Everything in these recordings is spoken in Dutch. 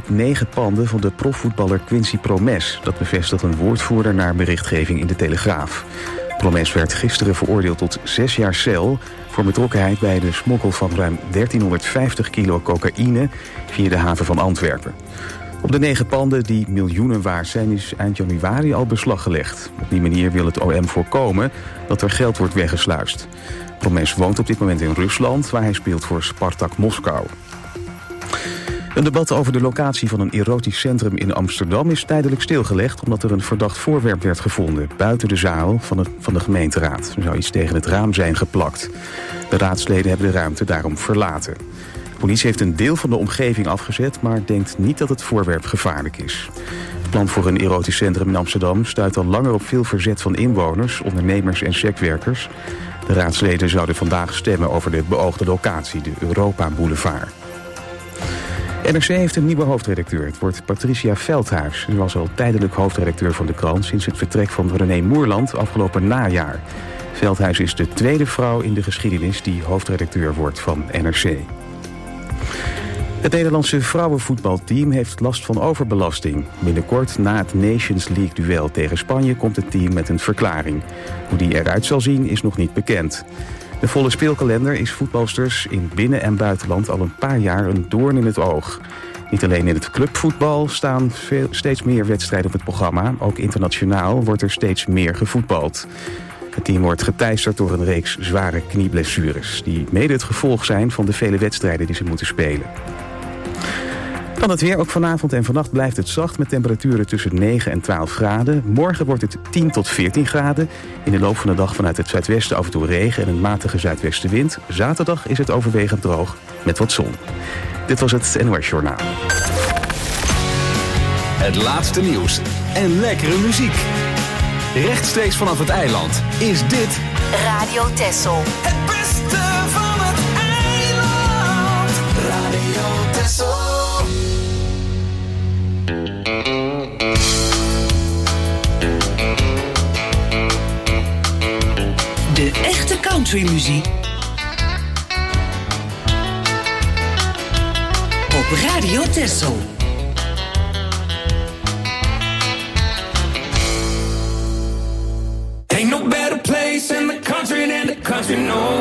op 9 panden van de profvoetballer Quincy Promes. Dat bevestigt een woordvoerder naar berichtgeving in de Telegraaf. Promes werd gisteren veroordeeld tot 6 jaar cel voor betrokkenheid bij de smokkel van ruim 1350 kilo cocaïne via de haven van Antwerpen. Op de 9 panden die miljoenen waard zijn is eind januari al beslag gelegd. Op die manier wil het OM voorkomen dat er geld wordt weggesluist. Promes woont op dit moment in Rusland, waar hij speelt voor Spartak Moskou. Een debat over de locatie van een erotisch centrum in Amsterdam is tijdelijk stilgelegd omdat er een verdacht voorwerp werd gevonden buiten de zaal van de gemeenteraad. Er zou iets tegen het raam zijn geplakt. De raadsleden hebben de ruimte daarom verlaten. De politie heeft een deel van de omgeving afgezet, maar denkt niet dat het voorwerp gevaarlijk is. Het plan voor een erotisch centrum in Amsterdam stuit al langer op veel verzet van inwoners, ondernemers en sekswerkers. De raadsleden zouden vandaag stemmen over de beoogde locatie, de Europa Boulevard. NRC heeft een nieuwe hoofdredacteur. Het wordt Patricia Veldhuis. Ze was al tijdelijk hoofdredacteur van de krant sinds het vertrek van René Moerland afgelopen najaar. Veldhuis is de tweede vrouw in de geschiedenis die hoofdredacteur wordt van NRC. Het Nederlandse vrouwenvoetbalteam heeft last van overbelasting. Binnenkort na het Nations League-duel tegen Spanje komt het team met een verklaring. Hoe die eruit zal zien is nog niet bekend. De volle speelkalender is voetbalsters in binnen- en buitenland al een paar jaar een doorn in het oog. Niet alleen in het clubvoetbal staan steeds meer wedstrijden op het programma. Ook internationaal wordt er steeds meer gevoetbald. Het team wordt geteisterd door een reeks zware knieblessures, die mede het gevolg zijn van de vele wedstrijden die ze moeten spelen. Dan het weer. Ook vanavond en vannacht blijft het zacht met temperaturen tussen 9 en 12 graden. Morgen wordt het 10 tot 14 graden. In de loop van de dag vanuit het zuidwesten af en toe regen en een matige zuidwestenwind. Zaterdag is het overwegend droog met wat zon. Dit was het NOS Journaal. Het laatste nieuws en lekkere muziek. Rechtstreeks vanaf het eiland is dit Radio Texel. Het beste van het eiland. Radio Texel. De echte countrymuziek op Radio Texel. Ain't no better place in the country than the country, no.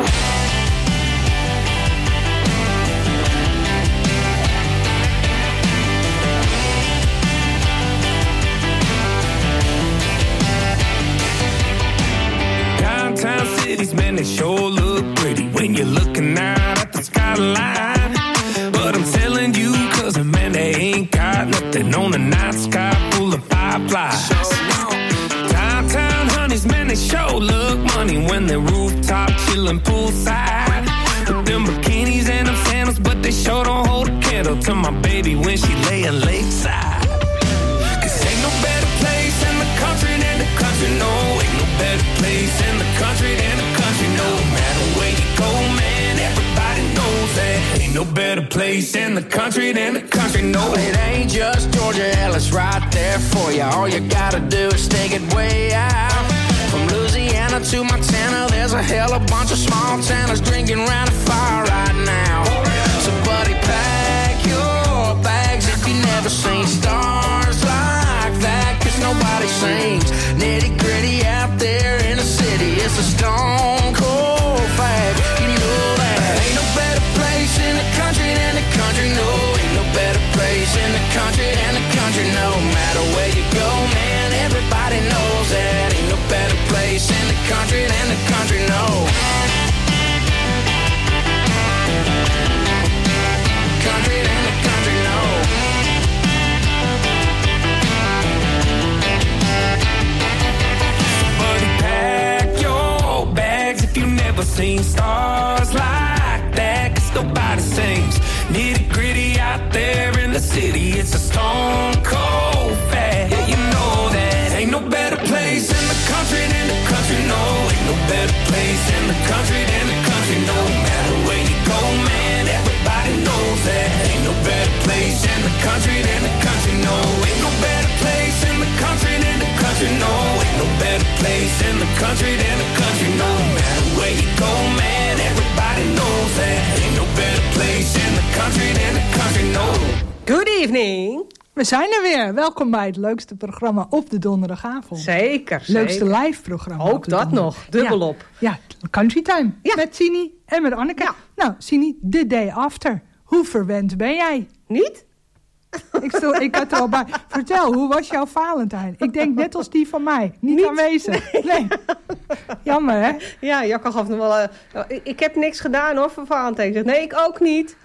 Downtown cities, man, they sure look pretty when you're looking out at the skyline. But I'm telling you, cousin, man, they ain't got nothing on the night sky full of fireflies. Downtown honeys, man, they sure look money when they're rooftop chillin' poolside. With them bikinis and them sandals, but they sure don't hold a candle to my baby when she layin' lakeside. Cause ain't no better place in the country than the country, no. Ain't no better place in the country than the country, no matter where you go, man, everybody knows that. Ain't no better place in the country than the country, no. It ain't just Georgia Ellis right there for you. All you gotta do is take it way out. From Louisiana to Montana, there's a hell of a bunch of small towners drinking around a fire right now. So buddy, pack your bags if you never seen stars like that, cause nobody sings nitty gritty out there in the city. It's a stone cold fact, you know that. Ain't no better place in the country than the country, no. Ain't no better place in the country than the country, no matter where you go, man, everybody knows that. Ain't no better place in the country than the country, no. Country than the country, no. Buddy, pack your bags if you never seen stars like that, cause nobody sings nitty gritty out there in the city. It's a stone cold fact, yeah, you know that. Ain't no better place in the country than the country, no. Ain't no better place in the country than the country, no matter where you go, man, everybody knows that. Ain't no better place in the country than the country, no. Ain't no better place in the country than the country, no. Ain't no better place in the country than the country, no matter where you go, man, everybody knows that. Ain't no better place in the country than the country, no. Good evening. We zijn er weer. Welkom bij het leukste programma op de donderdagavond. Zeker. Leukste live programma. Ook dat nog. Dubbelop. Ja, Country Time. Ja. Met Sini en met Anneke. Ja. Nou, Sini, the day after. Hoe verwend ben jij? Niet? Ik had er al bij. Vertel, hoe was jouw Valentijn? Ik denk net als die van mij. Niet aanwezig. Nee. Jammer, hè? Ja, Jacco gaf nog wel... ik heb niks gedaan, hoor, voor Valentijn. Ik zeg, nee, ik ook niet.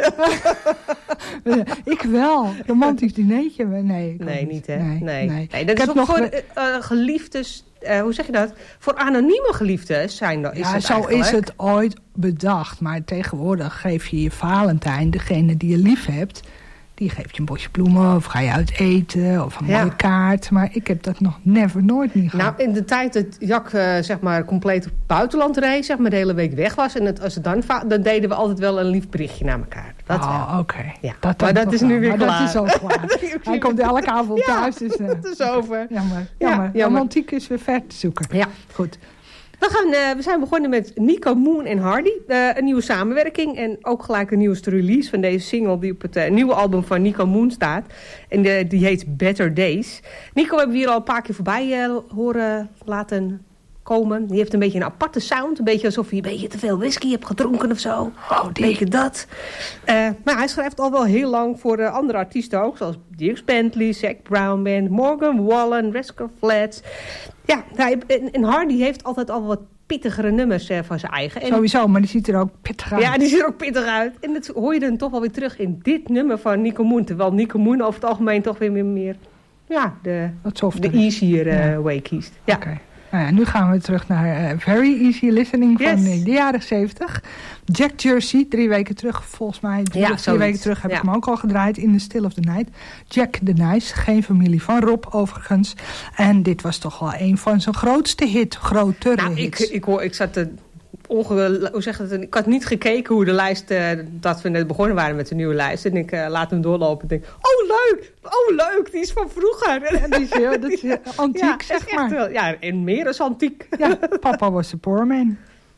Ik wel. Romantisch dinertje. Nee, niet, hè? Nee. Dat is ook voor geliefdes... hoe zeg je dat? Voor anonieme geliefdes zijn dat. Ja, zo is het ooit bedacht. Maar tegenwoordig geef je je Valentijn, degene die je lief hebt... Die geeft je een bosje bloemen of ga je uit eten of een mooie kaart. Maar ik heb dat nog nooit niet gehad. Nou, in de tijd dat Jack zeg maar compleet op het buitenland reed, zeg maar de hele week weg was. En als het dan deden we altijd wel een lief berichtje naar elkaar. Dat wel. Oké. Ja. Maar dat is nu weer klaar. Dat is ook klaar. Hij komt elke avond thuis. Dus, dat is over. Jammer. Romantiek is weer ver te zoeken. Ja. Goed. We zijn begonnen met Nico Moon en Hardy. Een nieuwe samenwerking en ook gelijk de nieuwste release van deze single... die op het nieuwe album van Nico Moon staat. En die heet Better Days. Nico hebben we hier al een paar keer voorbij horen laten komen. Die heeft een beetje een aparte sound. Een beetje alsof je een beetje te veel whisky hebt gedronken of zo. Een beetje dat. Maar hij schrijft al wel heel lang voor andere artiesten ook. Zoals Dierks Bentley, Zac Brown Band, Morgan Wallen, Rascal Flatts. Ja, en Hardy heeft altijd al wat pittigere nummers van zijn eigen. Sowieso, maar die ziet er ook pittig uit. Ja, die ziet er ook pittig uit. En dat hoor je dan toch wel weer terug in dit nummer van Nico Moon. Terwijl Nico Moon over het algemeen toch weer meer de easier way kiest. Ja. Okay. Nou ja, nu gaan we terug naar Very Easy Listening van de jaren 70. Jack Jersey, 3 weken terug volgens mij. 3 weken terug heb ik hem ook al gedraaid in The Still of the Night. Jack the Nice, geen familie van Rob overigens. En dit was toch wel een van zijn grotere hits. Ik zat te... ik had niet gekeken hoe de lijst, dat we net begonnen waren met de nieuwe lijst. En ik laat hem doorlopen en denk, oh leuk, die is van vroeger. Ja, dat is antiek, zeg maar. Wel, ja, en meer is antiek. Ja, Papa was a poor man.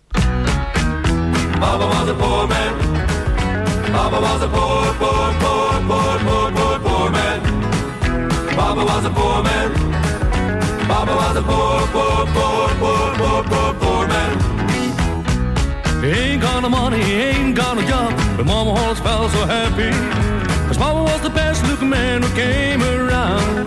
Papa was a poor man. Papa was a poor man. Papa was a poor man. Papa was a poor man. He ain't got no money, he ain't got no job, but Mama always felt so happy, 'cause Papa was the best looking man who came around.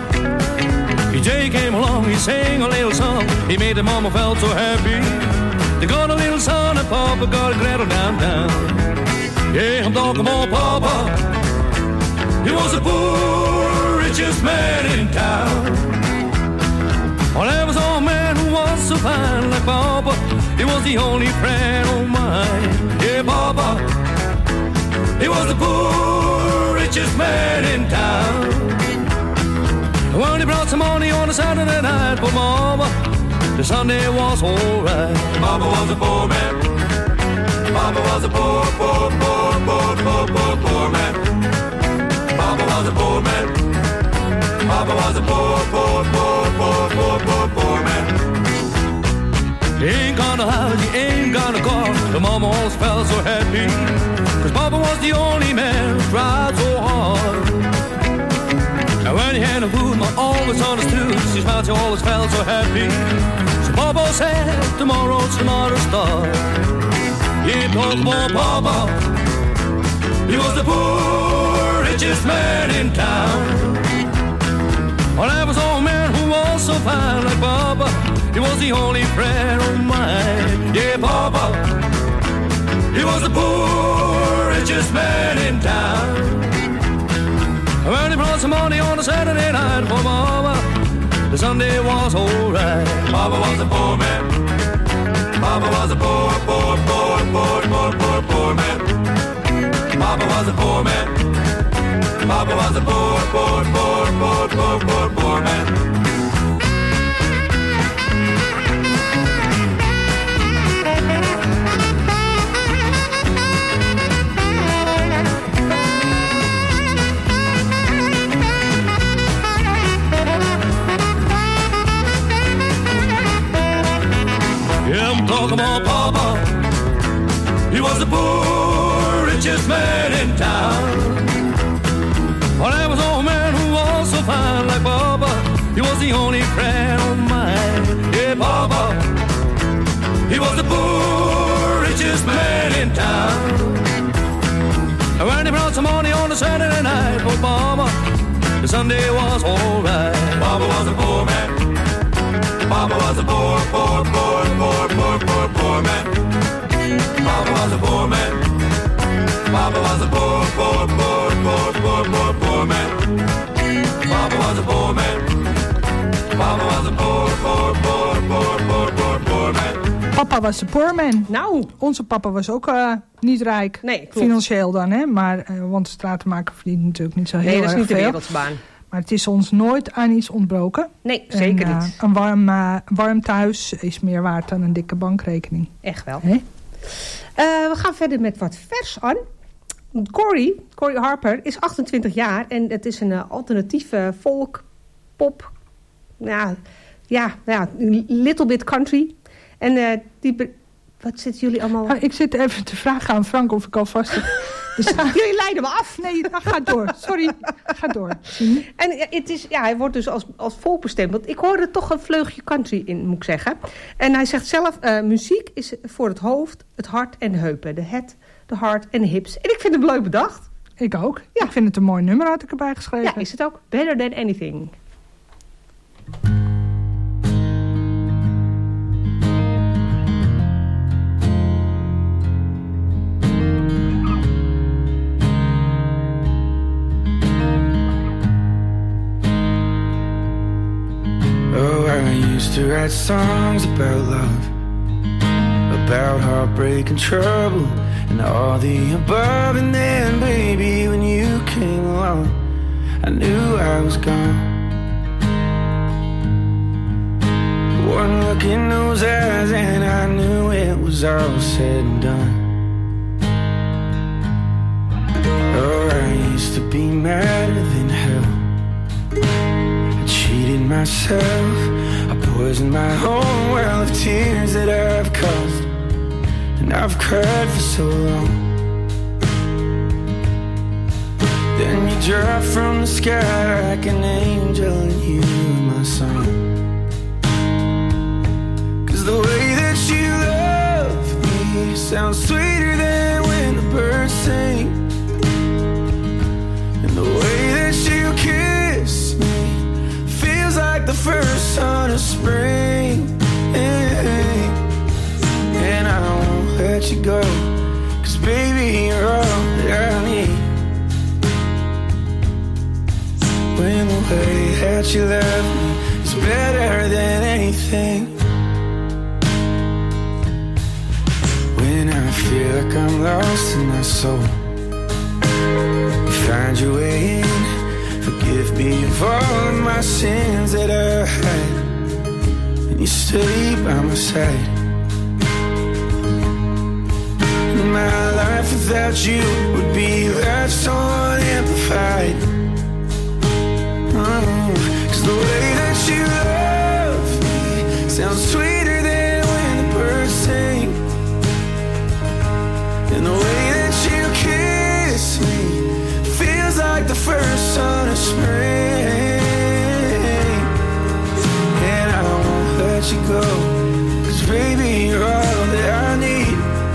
PJ came along, he sang a little song, he made the Mama felt so happy. They got a little son and Papa got a gretel down. Yeah, I'm talking about Papa. He was the poor, richest man in town. Well, there was an old man who was so fine like Papa. He was the only friend of mine. Yeah, Papa. He was the poor, richest man in town. When he brought some money on a Saturday night for Mama, the Sunday was alright. Papa was a poor man. Papa was a poor man. Papa was a poor man. Papa was a poor man. He ain't got a house, he ain't got a car, but Mama always felt so happy, 'cause Papa was the only man who tried so hard. And when he had no food, Mama always understood, she smiled, she always felt so happy. So Papa said, tomorrow's another start. He talked about Papa. He was the poor, richest man in town. Well, there was an old man who was so fine like Papa. He was the only friend of mine. Yeah, Papa. He was the poor, richest man in town. When he brought some money on a Saturday night for Mama, the Sunday was alright. Papa was a poor man. Papa was a poor man. Papa was a poor man. Papa was a poor man. Yeah, I'm talking about Papa. He was the poor, richest man in town. Well, there was an old man who was the only friend of mine. Yeah, Papa, he was the poor, richest man in town. And when he brought some money on a Saturday night for Papa, the Sunday was alright. Papa was a poor man. Papa was a poor, poor, poor, poor, poor, poor, poor man. Papa was a poor man. Papa was a poor, poor, poor, poor, poor, poor, poor man. Papa was a poor man. Papa was a poor, poor, poor, poor, poor, poor, poor man. Papa was een poor man. Nou. Onze papa was ook niet rijk. Nee, klopt. Financieel dan, hè. Maar, want de stratenmaker verdient natuurlijk niet zo heel erg veel. Nee, dat is niet de wereldsbaan. Maar het is ons nooit aan iets ontbroken. Nee, zeker niet. Een warm thuis is meer waard dan een dikke bankrekening. Echt wel. We gaan verder met wat vers aan. Corey Harper is 28 jaar en het is een alternatieve folk, pop, little bit country. En wat zitten jullie allemaal... Nou, ik zit even te vragen aan Frank of ik alvast... Jullie leiden me af. Nee, ga door. Sorry, ga door. En het is, hij wordt dus als folk bestemd. Want ik hoorde toch een vleugje country in, moet ik zeggen. En hij zegt zelf, muziek is voor het hoofd, het hart en de heupen. De head, de heart en de hips. En ik vind het leuk bedacht. Ik ook. Ja. Ik vind het een mooi nummer, had ik erbij geschreven. Ja, is het ook. Better Than Anything. To write songs about love, about heartbreak and trouble, and all the above. And then, baby, when you came along, I knew I was gone. One look in those eyes and I knew it was all said and done. Oh, I used to be madder than hell. I cheated myself, poisoned my whole well of tears that I've caused, and I've cried for so long. Then you drop from the sky like an angel and you were my song. 'Cause the way that you love me sounds sweeter than when the birds sing, and the way that you kiss me feels like the first sun of spring. And I won't let you go, 'cause baby, you're all that I need. When the way that you love me is better than anything. When I feel like I'm lost in my soul, you find your way in. Forgive me of all of my sins that I had, and you stay by my side. My life without you would be life so unamplified. 'Cause the way that you love me sounds sweeter than when the birds sing, and the way that you kiss me feels like the first sun of spring. And I won't let you go, 'cause baby, you're all that I need.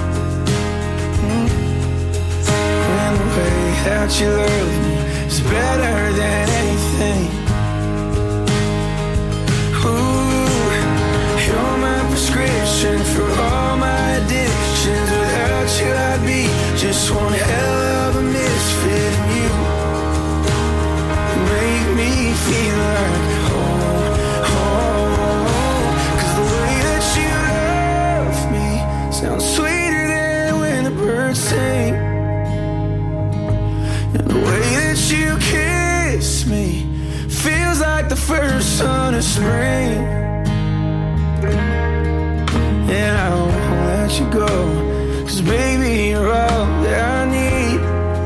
When the way that you love me is better than anything. Ooh, you're my prescription for all my addictions. Without you I'd be just one hell of a misfit. And you make me feel like home, home. 'Cause the way that you love me sounds sweeter than when the birds sing, and the way that you kiss me feels like the first sun of spring. And I won't let you go, 'cause baby, you're all that I need.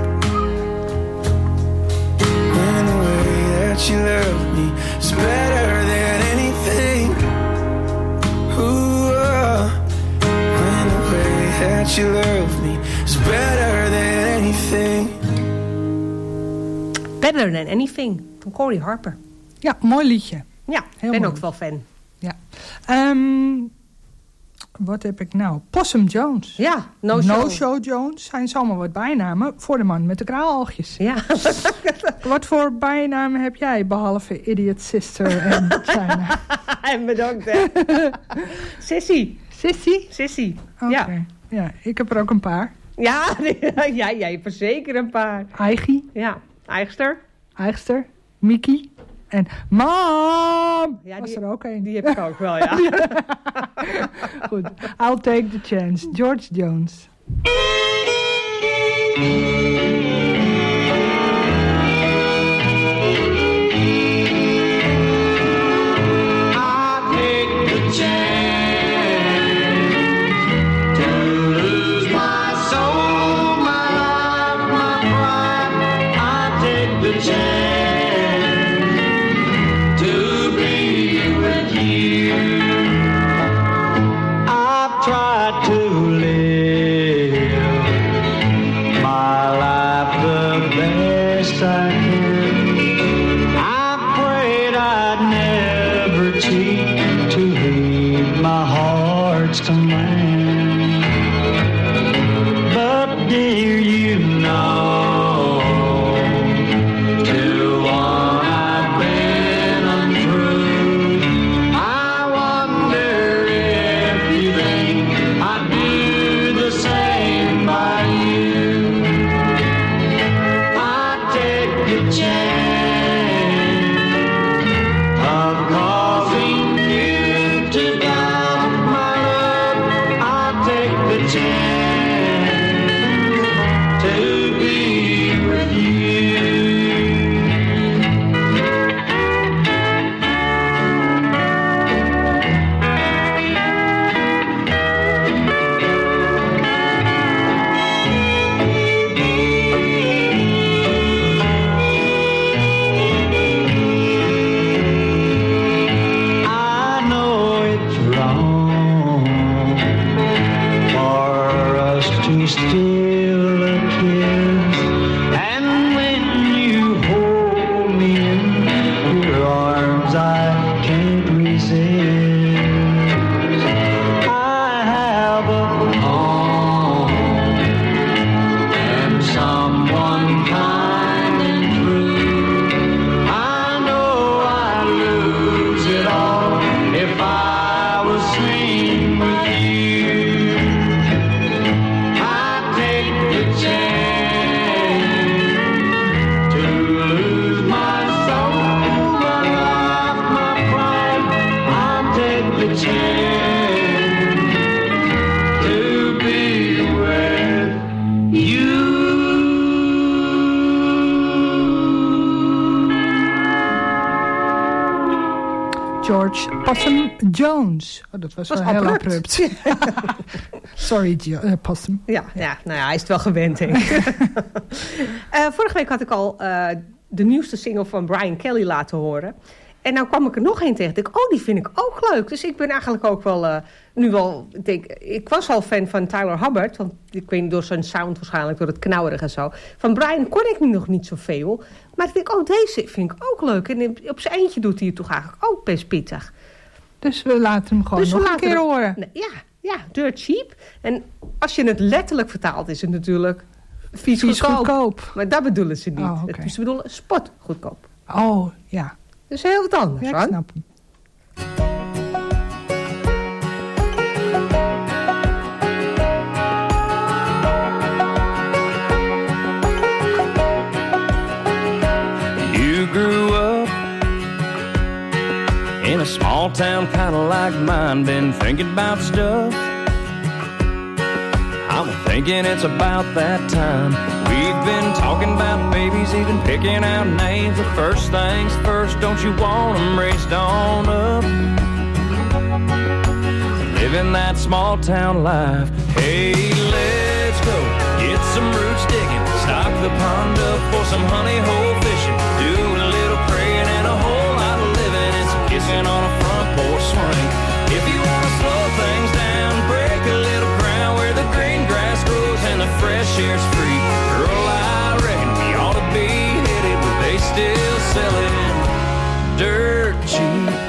And the way that you love me is better than anything. Ooh, and the way that you love me is better than anything. Better Than Anything van Corey Harper. Ja, mooi liedje. Ja, ik ben ook wel fan. Ja. Wat heb ik nou? Possum Jones. Ja, No-Show Jones zijn allemaal wat bijnamen voor de man met de kraalhalgjes. Ja. Wat voor bijnamen heb jij, behalve Idiot Sister en China? En bedankt, hè. Sissy. Sissy? Okay. Ja, ik heb er ook een paar. Ja, jij hebt er zeker een paar. Eigie. Ja, Eigster. Mickey. En Mom! Ja, was er ook een. Die heb ik ook wel, ja. Goed. I'll take the chance. George Jones. George Possum Jones. Oh, dat was wel heel abrupt. Sorry, Possum. Ja, nou ja, hij is het wel gewend, denk ik. Vorige week had ik al de nieuwste single van Brian Kelly laten horen. En nou kwam ik er nog één tegen. Ik dacht, die vind ik ook leuk. Dus ik ben eigenlijk ook wel ik was al fan van Tyler Hubbard. Want ik weet niet, door zijn sound waarschijnlijk, door het knauwerig en zo. Van Brian kon ik nog niet zoveel. Maar ik denk, deze vind ik ook leuk. En op zijn eentje doet hij het toch eigenlijk ook best pittig. Dus we laten hem gewoon nog een keer horen. Ja, Dirt Cheap. En als je het letterlijk vertaalt, is het natuurlijk vies goedkoop. Maar dat bedoelen ze niet. Oh, okay. Ze bedoelen spot goedkoop. Oh, ja. Dus heel wat anders. Ja, ik snap hem. You grew up in a small town kind of like mine. Been thinking about stuff. I'm thinking it's about that time. We've been talking about babies, even picking out names. But first things first, don't you want them raised on up? Living that small town life. Hey, let's go get some roots digging. Stock the pond up for some honey hole fishing. Do a little praying and a whole lot of living. And some kissing on a front porch swing. If you want to slow things down, break a little ground where the green grass grows and the fresh air's free. Girl, I reckon we ought to be headed where they still sell it dirt cheap.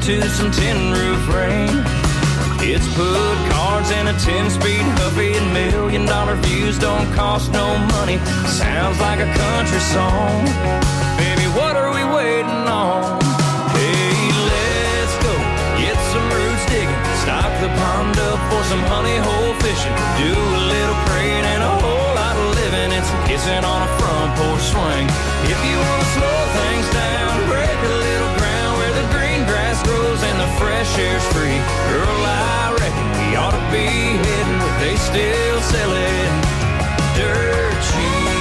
to some tin roof rain. Kids put cards in a 10-speed Huffy, and $1 million views don't cost no money. Sounds like a country song. Baby, what are we waiting on? Hey, let's go get some roots digging, stock the pond up for some honey hole fishing, do a little praying and a whole lot of living, and some kissing on a front porch swing. If you want to slow things down, break a little ground where the green grass grows and the fresh air's free. Girl, I reckon we ought to be heading where they still sell it dirt cheap.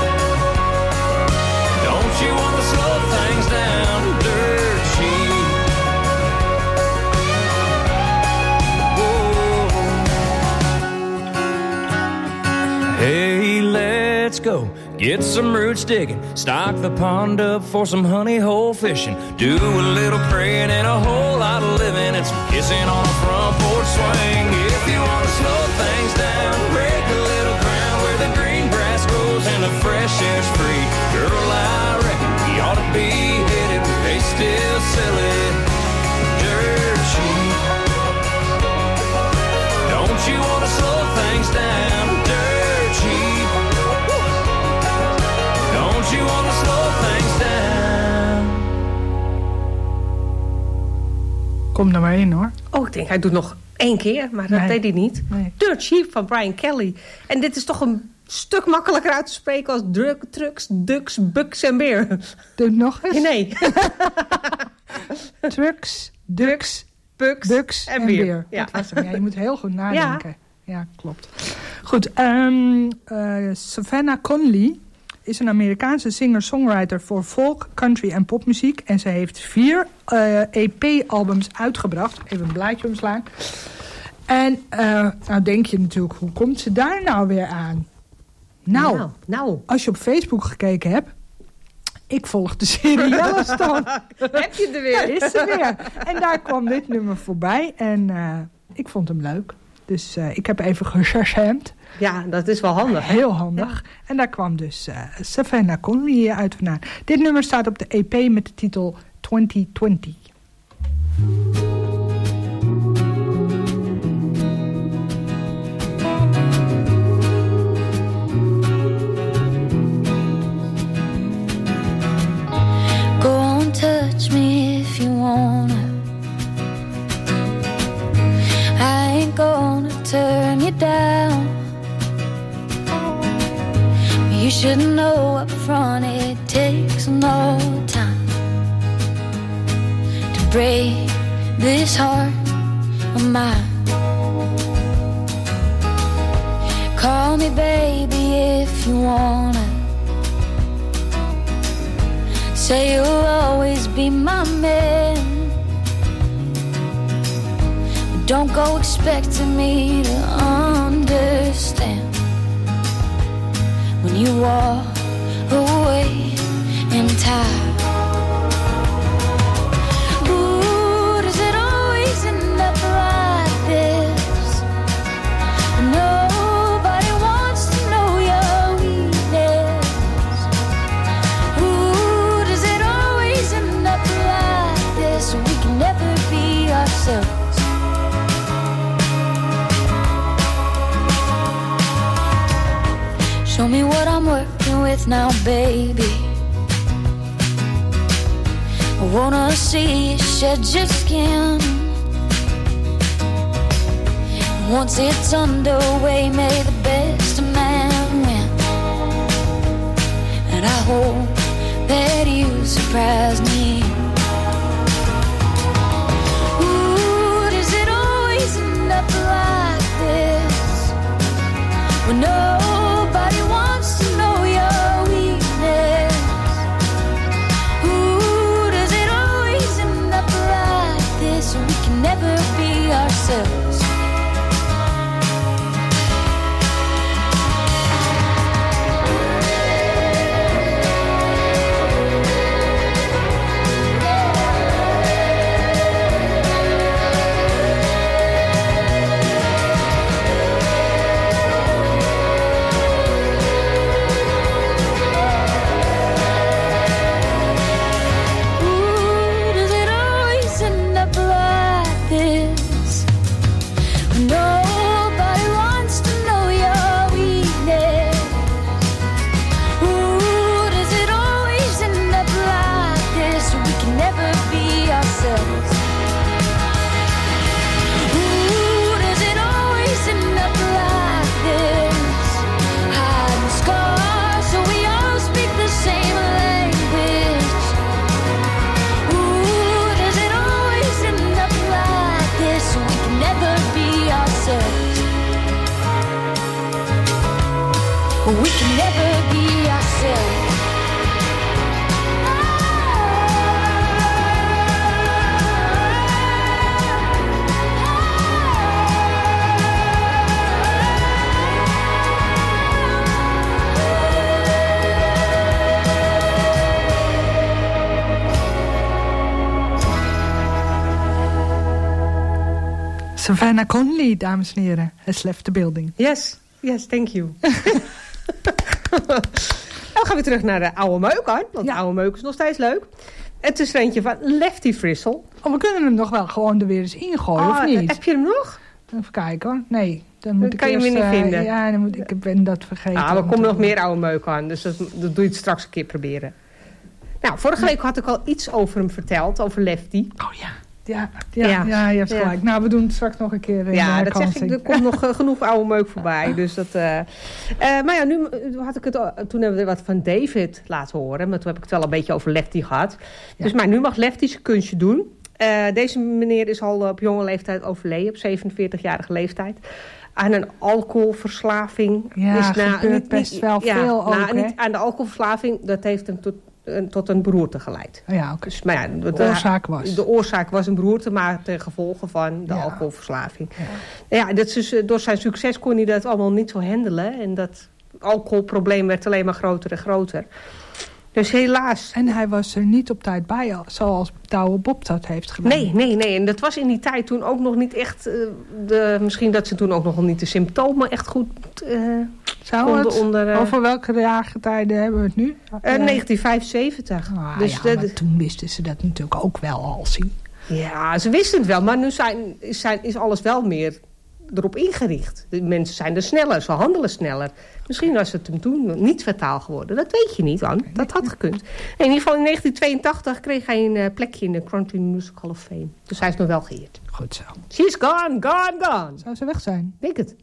Don't you want to slow things down, dirt cheap? Whoa. Hey, let's go get some roots digging, stock the pond up for some honey hole fishing, do a little praying and a whole lot of living, and some kissing on a front porch swing. If you want to slow things down, break a little ground where the green grass grows and the fresh air's free. Girl, I reckon we ought to be headed where they still sell it dirt cheap. Don't you want to slow things down, dirt cheap? Don't you want to slow things down? Kom er maar in, hoor. Oh, ik denk hij doet nog 1 keer, maar dat deed hij niet. Nee. Dirt Cheap van Brian Kelly. En dit is toch een stuk makkelijker uit te spreken als trucks, ducks, bucks en beer. Doe het nog eens? Nee. Trucks, ducks, bucks en beer. Ja. Dat was hem. Ja, je moet heel goed nadenken. Ja, klopt. Goed, Savannah Conley is een Amerikaanse singer-songwriter voor folk, country en popmuziek. En ze heeft 4 EP-albums uitgebracht. Even een blaadje omslaan. En nou denk je natuurlijk, hoe komt ze daar nou weer aan? Nou, als je op Facebook gekeken hebt, ik volg de serie Yellowstone. Heb je er weer? Daar is ze weer. En daar kwam dit nummer voorbij. En ik vond hem leuk. Dus ik heb even gesearched. Ja, dat is wel handig. Heel handig. Ja. En daar kwam dus Savannah Conley uit vandaan. Dit nummer staat op de EP met de titel 2020. Go on, touch me if you wanna. I ain't gonna turn you down. You should know up front it takes no time to break this heart of mine. Call me baby if you wanna. Say you'll always be my man. But don't go expecting me to understand when you walk away in time. Ooh, does it always end up like this? Nobody wants to know your weakness. Ooh, does it always end up like this? We can never be ourselves. Show me what I'm working with now, baby. I wanna see you shed your skin. Once it's underway, may the best man win. And I hope that you surprise me. Ooh, does it always end up like this? Well, nobody wants to know your weakness. Ooh, does it always end up like this? We can never be ourselves. we can never be ourselves. Savannah Conley, dames en heren, has left the building. Yes, thank you. Dan gaan we terug naar de oude meuk, hoor. Want de oude meuk is nog steeds leuk. Het is er eentje van Lefty Frizzle. Oh, we kunnen hem nog wel gewoon er weer eens ingooien, of niet? Heb je hem nog? Even kijken, hoor. Nee. Dan moet kan je hem niet vinden. Ja, ik ben dat vergeten. Er komen nog meer oude meuk aan. Dus dat doe je het straks een keer proberen. Nou, vorige week had ik al iets over hem verteld. Over Lefty. Oh ja. Ja, je hebt gelijk. Nou, we doen het straks nog een keer. Ja, dat zeg ik. Er komt nog genoeg oude meuk voorbij. Dus dat, maar ja, nu had ik het. Toen hebben we wat van David laten horen. Maar toen heb ik het wel een beetje over Lefty gehad. Ja. Dus maar nu mag Lefty zijn kunstje doen. Deze meneer is al op jonge leeftijd overleden. Op 47-jarige leeftijd. Aan een alcoholverslaving. Ja, gebeurt best wel veel ook. Niet aan de alcoholverslaving. Dat heeft hem tot een beroerte geleid. Oh ja, okay. Dus, maar ja, de oorzaak was een beroerte, maar ten gevolge van de alcoholverslaving. Ja, dat is dus, door zijn succes kon hij dat allemaal niet zo handelen. En dat alcoholprobleem werd alleen maar groter en groter. Dus helaas. En hij was er niet op tijd bij, zoals Douwe Bob dat heeft gedaan. Nee. En dat was in die tijd toen ook nog niet echt... misschien dat ze toen ook nog niet de symptomen echt goed over welke jaargetijden hebben we het nu? 1975. Maar toen wisten ze dat natuurlijk ook wel al zien. Ja, ze wisten het wel. Maar nu is alles wel meer erop ingericht. De mensen zijn er sneller, ze handelen sneller. Misschien was het hem toen niet fataal geworden. Dat weet je niet, Anne. Dat had gekund. In ieder geval in 1982 kreeg hij een plekje in de Country Music Hall of Fame. Dus hij is nog wel geëerd. Goed zo. She's gone, gone, gone. Zou ze weg zijn? Denk het.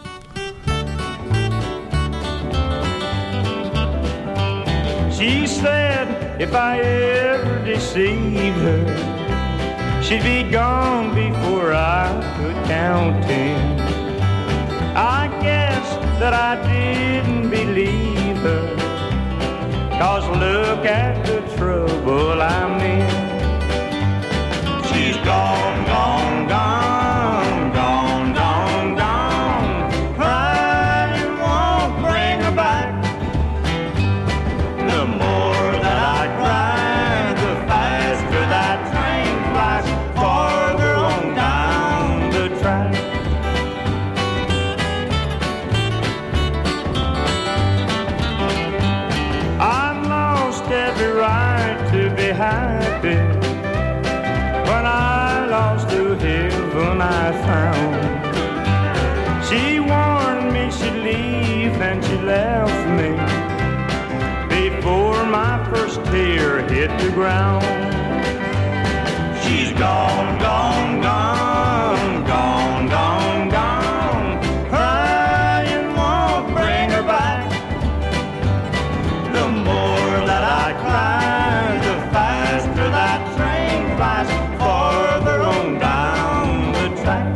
She said if I ever deceived her, she'd be gone before I could count 10. I guess that I didn't believe her, 'cause look at the trouble I'm in. She's gone, gone, gone, gone, gone, gone. Crying won't bring her back. The more that I cry, the faster that train flies farther on down the track. I lost every right to be happy. When I lost the heaven I found, she warned me she'd leave and she left me before my first tear hit the ground. She's gone, gone, gone, gone, gone, gone. Crying won't bring her back. The more that I cry, the faster that train flies farther on down the track.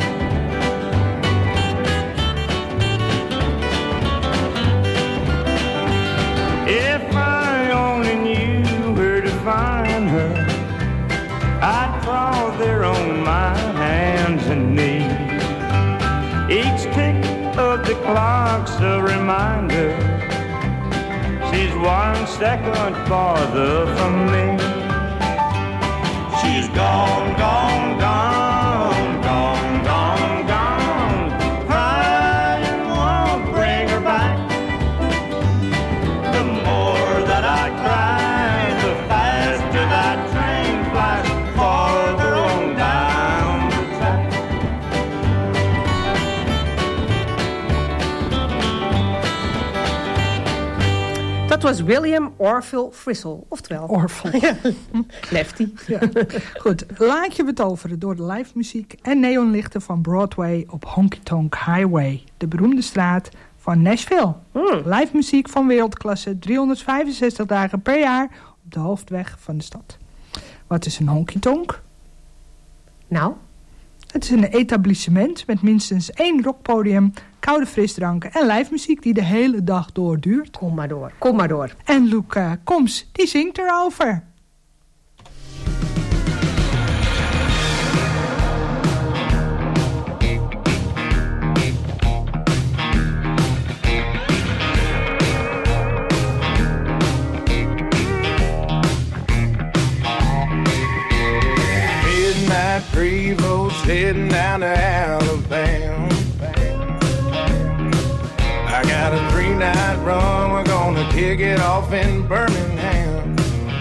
If I only knew where to find her, I'd crawl there on my hands and knees. Each tick of the clock's a reminder she's 1 second farther from me. She's gone, gone, gone, gone, gone, gone. Crying won't bring her back. The more that I cry, the faster that train flies farther on down the track. Dat was William Orville Frizzle, oftewel Orville. Lefty. Ja. Goed, laat je betoveren door de live muziek en neonlichten van Broadway op Honky Tonk Highway, de beroemde straat van Nashville. Live muziek van wereldklasse, 365 dagen per jaar op de hoofdweg van de stad. Wat is een honky tonk? Nou? Het is een etablissement met minstens 1 rockpodium, koude frisdranken en live muziek die de hele dag door duurt. Kom maar door, kom maar door. En Luc Combs, die zingt erover. Prevost heading down to Alabama. I got a 3-night run, we're gonna kick it off in Birmingham.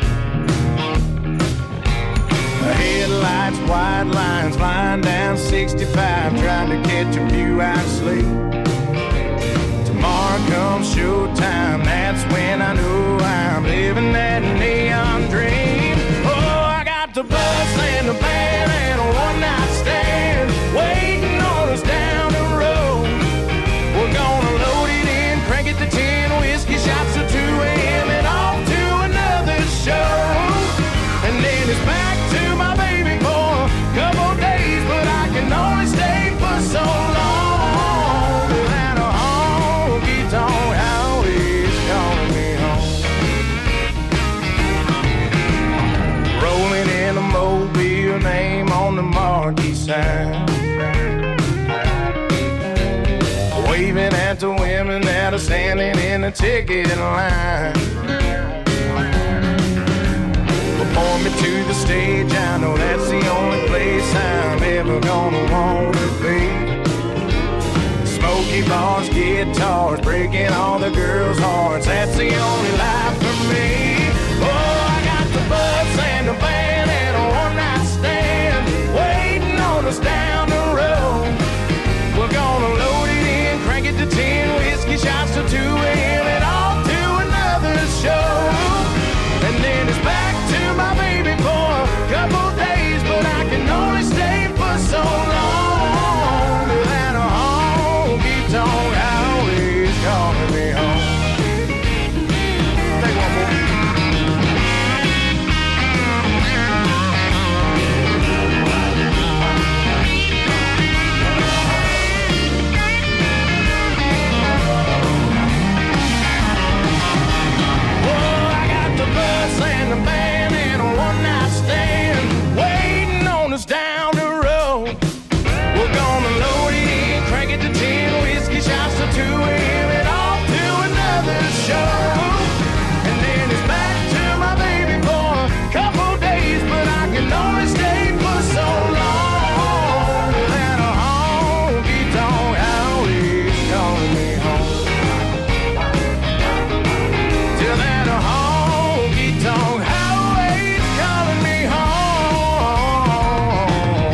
Headlights, white lines, flying down 65, trying to catch a few hours sleep. Tomorrow comes showtime, that's when I know I'm living that neon dream. Oh, I got the bus and the band and a one-night stand waiting on us down the road. We're gonna load it in, crank it to 10 whiskey shots to 2 a.m. and off to another show. And then it's back to my baby for a couple days, but I can only stay for so long. That a honky-tonk highway's calling me home. Rolling in a Mobile, name on the marquee sign, waving at the women that are standing in the ticket line. Before me to the stage, I know that's the only place I'm ever gonna want to be. Smoky bars, guitars, breaking all the girls' hearts, that's the only life for me. Oh, I got the bus and the band and a one-night stand waiting on us down the road. We're gonna load it in, crank it to 10 whiskey shots to 2 a.m. and off to another show. And then it's back to my baby for a couple days, but I can only stay for so long. That a honky-tonk highway's calling me home. Take one more. And the band and a one-night stand waiting on us down the road. We're gonna load it in, crank it to 10 whiskey shots to 2 a.m. and off to another show. And then it's back to my baby for a couple days, but I can only stay for so long. That a honky-tonk highway's calling me home. Till that a honky-tonk highway's calling me home.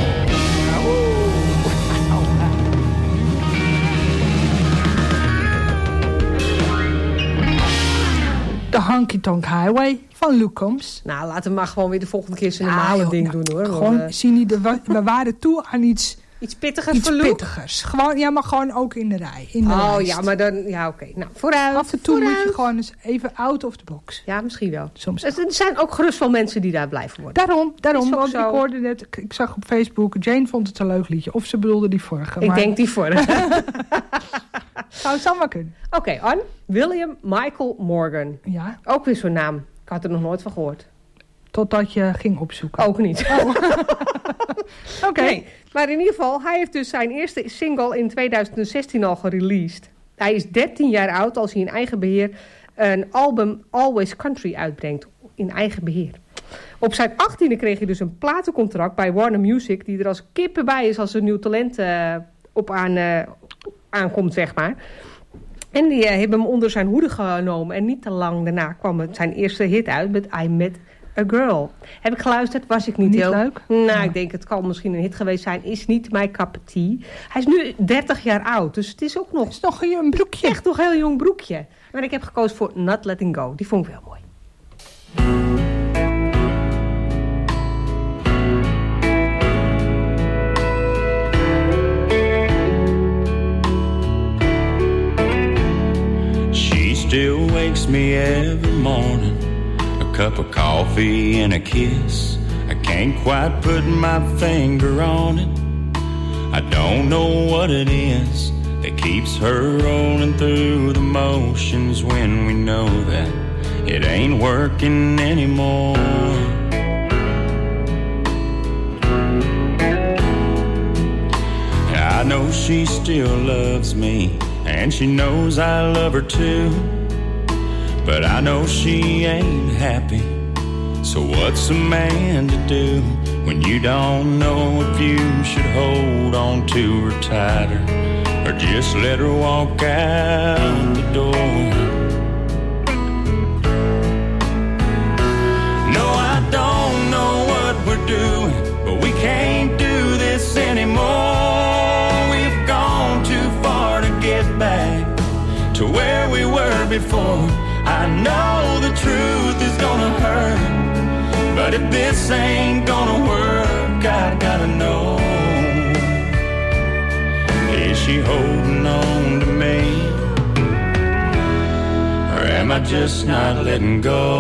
De Honky-Tonk Highway van Luc Combs. Nou, laten we maar gewoon weer de volgende keer zijn normale ding doen, hoor. Gewoon, Sini, we waren toe aan iets pittigers voor Luc. Pittigers. Gewoon, ja, maar gewoon ook in de rij. In de lijst. Ja, maar dan... Ja, oké. Nou, vooruit. Af en toe moet je gewoon eens even out of the box. Ja, misschien wel. Soms. Er zijn ook gerust wel mensen die daar blijven worden. Daarom. Want ik hoorde net... Ik zag op Facebook... Jane vond het een leuk liedje. Of ze bedoelde die vorige. Ik denk die vorige. Zou maar kunnen. Oké, Ann. William Michael Morgan. Ja. Ook weer zo'n naam. Ik had er nog nooit van gehoord. Totdat je ging opzoeken. Ook niet. Oh. Oké. Nee, maar in ieder geval, hij heeft dus zijn eerste single in 2016 al gereleased. Hij is 13 jaar oud als hij in eigen beheer een album Always Country uitbrengt. In eigen beheer. Op zijn 18e kreeg hij dus een platencontract bij Warner Music, die er als kippen bij is als er nieuw talent aankomt, zeg maar. En die hebben hem onder zijn hoede genomen. En niet te lang daarna kwam zijn eerste hit uit met I Met a Girl. Heb ik geluisterd, was ik niet heel leuk. Nou, ja. Ik denk het kan misschien een hit geweest zijn. Is niet my cup of tea. Hij is nu 30 jaar oud, dus het is ook nog... Het is nog een broekje. Echt nog een heel jong broekje. Maar ik heb gekozen voor Not Letting Go. Die vond ik wel mooi. She still wakes me every morning. Cup of coffee and a kiss. I can't quite put my finger on it. I don't know what it is that keeps her rolling through the motions when we know that it ain't working anymore. I know she still loves me, and she knows I love her too, but I know she ain't happy. So what's a man to do when you don't know if you should hold on to her tighter or just let her walk out the door? No, I don't know what we're doing, but we can't do this anymore. We've gone too far to get back to where we were before. I know the truth is gonna hurt, but if this ain't gonna work, I gotta know. Is she holding on to me? Or am I just not letting go?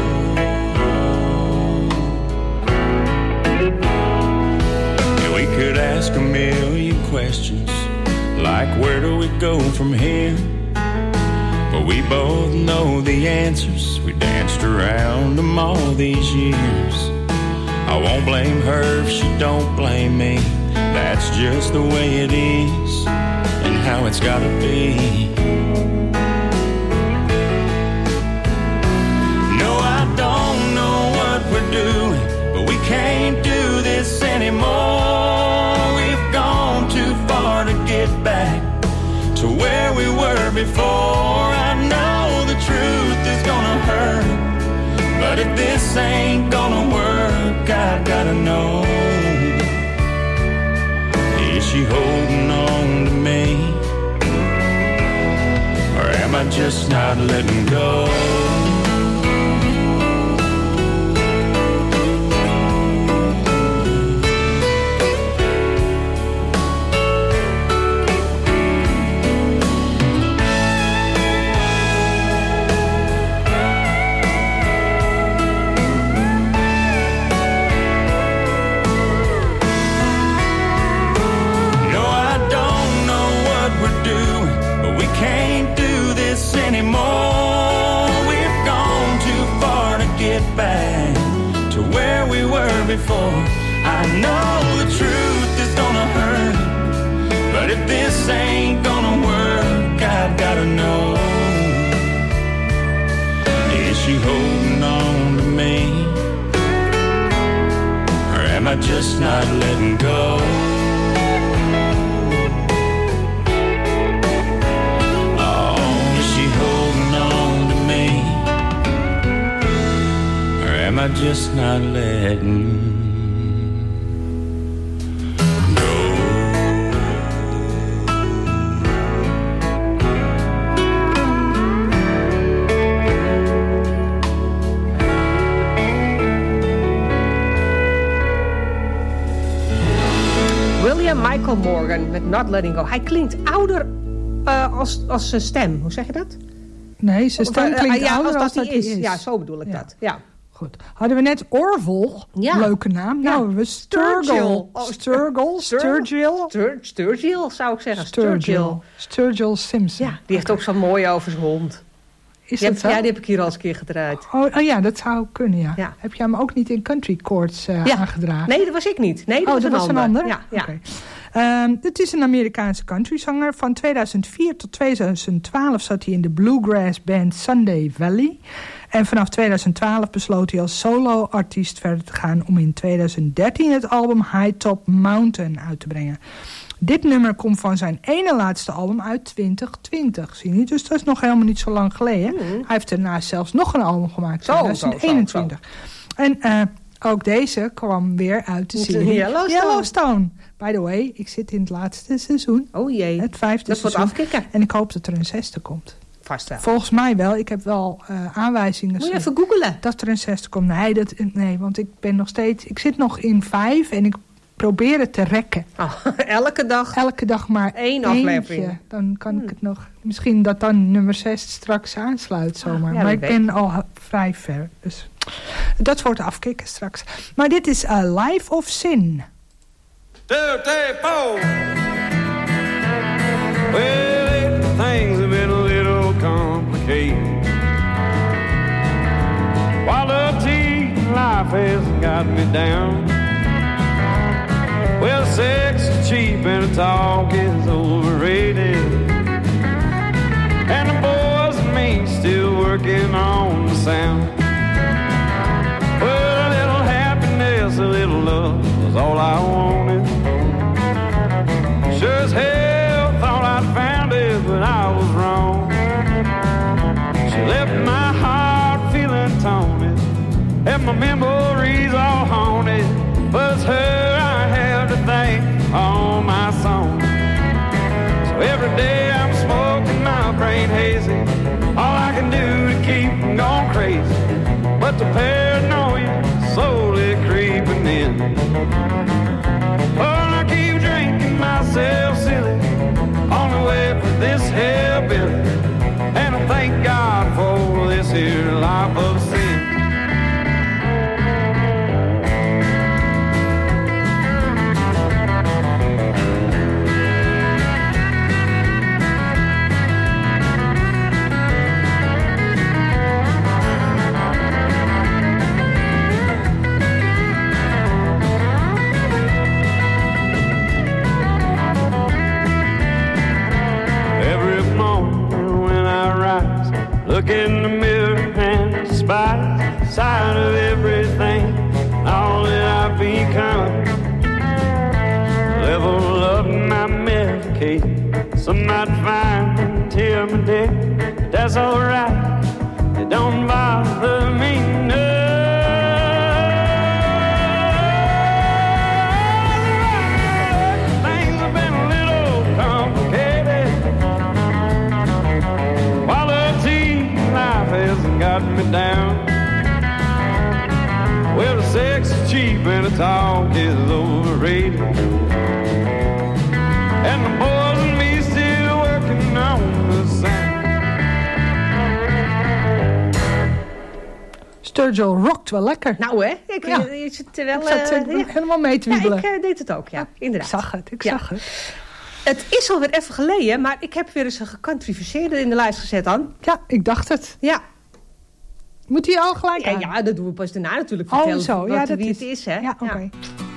Yeah, we could ask a million questions, like where do we go from here? But we both know the answers. We danced around them all these years. I won't blame her if she don't blame me. That's just the way it is and how it's gotta be. No, I don't know what we're doing, but we can't do this anymore. We've gone too far to get back to where we were before. I know the truth is gonna hurt, but if this ain't gonna work, I gotta know. Is she holding on to me? Or am I just not letting go? Before. I know the truth is gonna hurt, but if this ain't gonna work, I've gotta know. Is she holding on to me? Or am I just not letting go? Oh, is she holding on to me? Or am I just not letting Michael Morgan met Not Letting Go. Hij klinkt ouder als zijn stem. Hoe zeg je dat? Nee, zijn stem klinkt ouder als dat hij is. Ja, zo bedoel ik dat. Ja. Goed. Hadden we net Orville. Ja. Leuke naam. Ja. Nou, we Sturgill. Sturgill zou ik zeggen. Sturgill Simpson. Ja, die heeft ook zo mooi over zijn hond. Is dat zo? Ja, die heb ik hier al eens een keer gedraaid. Oh ja, dat zou kunnen, ja. Heb jij hem ook niet in Country Chords aangedragen? Nee, dat was ik niet. Nee, dat was een ander. Ja. Okay. Het is een Amerikaanse countryzanger. Van 2004 tot 2012 zat hij in de bluegrass band Sunday Valley. En vanaf 2012 besloot hij als solo-artiest verder te gaan om in 2013 het album High Top Mountain uit te brengen. Dit nummer komt van zijn ene laatste album uit 2020. Zie je niet? Dus dat is nog helemaal niet zo lang geleden. Hij heeft daarnaast zelfs nog een album gemaakt in 2021. En ook deze kwam weer uit de serie Yellowstone. By the way, ik zit in het laatste seizoen. Oh jee. Het 5e seizoen. Dat wordt afkicken. En ik hoop dat er een 6e komt. Vast wel. Volgens mij wel. Ik heb wel aanwijzingen. Moet je even googelen. Dat er een 6e komt. Nee, want ik ben nog steeds... Ik zit nog in 5 en ik probeer het te rekken. Oh, elke dag? Elke dag maar één aflevering. Dan kan ik het nog... Misschien dat dan nummer 6 straks aansluit zomaar. Maar ik ben al vrij ver. Dus dat wordt afkicken straks. Maar dit is Life of Sin. 2, 3, 4. Well, things have been a little complicated. While the teen life has got me down. Well, sex is cheap and the talk is overrated. And the boys and me still working on the sound. Well, a little happiness, a little love was all I wanted. Sure as hell thought I'd found it, but I was wrong. She left my heart feeling taunted, and my memories all haunted. But it's her I have to thank all my songs. So every day I'm smoking my brain hazy, all I can do to keep from going crazy. But the paranoia slowly creeping in. Oh, I keep drinking myself silly on the way for this hellbilly. And I thank God for this here life of sin. Look in the mirror and despise the sight of everything, all that I've become. Level up my Medicaid, some might find until my day, but that's alright, it don't bother me none. Things have been a little complicated, while the life hasn't got me down. Well, the sex is cheap and the talk is overrated. And the boys and me still working on the sound. Sturgill rockt wel lekker. Nou hè, je zit wel... Ik zat helemaal mee te wiebelen. Ja, ik deed het ook, ja, inderdaad. Ik zag het. Het is alweer even geleden, maar ik heb weer eens een gecountryficeerde in de lijst gezet, Ann. Ja, ik dacht het. Ja. Moet hij al gelijk aan? Ja, dat doen we pas daarna natuurlijk vertellen. Oh, zo. Ja, wie het is, hè. Ja, oké.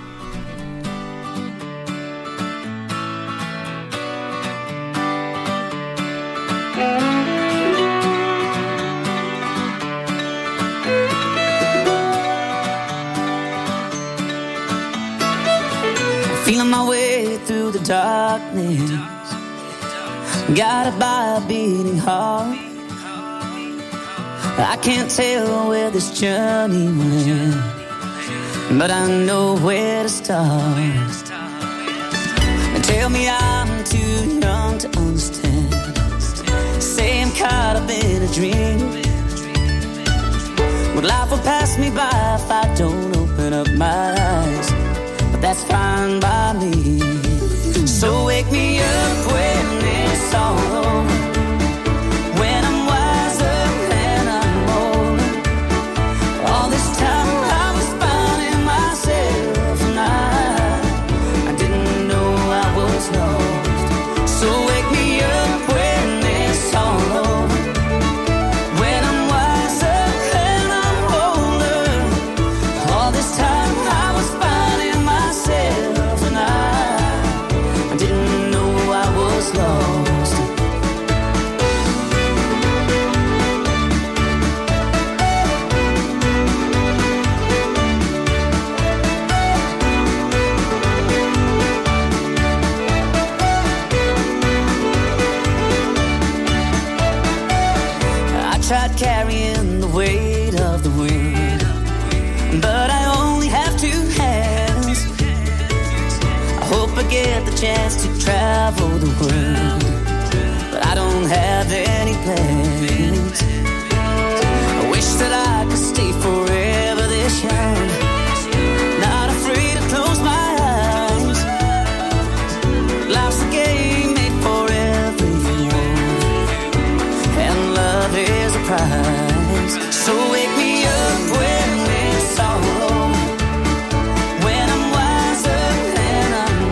Feeling my way through the darkness, guided by a beating heart. I can't tell where this journey will end, but I know where to start. And tell me I'm too young to understand, say I'm caught up in a dream, but life will pass me by if I don't open up my eyes. But that's fine by me. So wake me up when it's all over, when I'm wiser and I'm older. All this time I was finding myself, and I didn't know I was lost. So wake me up when it's all over, when I'm wiser and I'm older. All this time I was finding myself, and I didn't know I was lost. I tried carrying the weight of the wind, but I only have two hands. I hope I get the chance to travel the world, but I don't have any plans. I wish that I could stay forever this young, not afraid to close my eyes. Life's a game made for everyone, and love is a prize. So wake me up when it's all over, when I'm wiser and I'm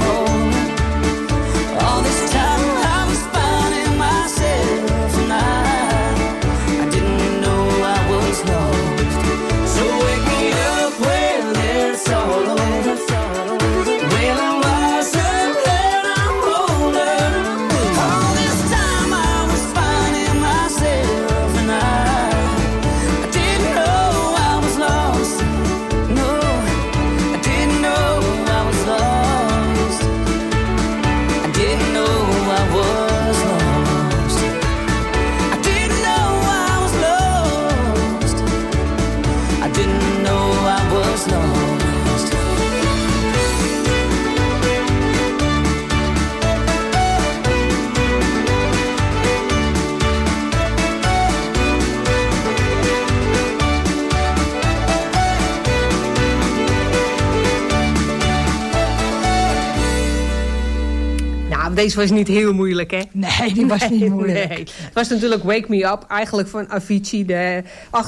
deze was niet heel moeilijk, hè? Nee, die was niet moeilijk. Nee. Het was natuurlijk Wake Me Up, eigenlijk van Avicii, de